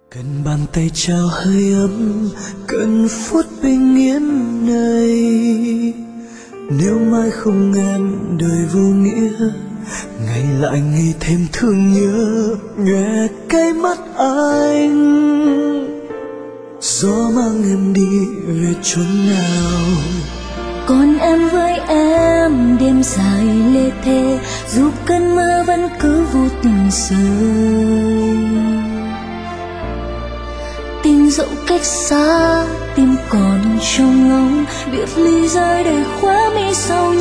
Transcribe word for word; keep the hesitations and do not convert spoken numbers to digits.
Cần bàn tay trao hơi ấm, cần phút bình yên này. Nếu mai không em đời vô nghĩa, ngày lại ngày thêm thương nhớ nhòe cái mắt anh. Gió mang em đi về chốn nào, còn em với em đêm dài lê thê, dù cơn mưa vẫn cứ vô tình rơi. Tình dẫu cách xa, tim còn trông ngóng, biệt ly rơi để khóa mi sau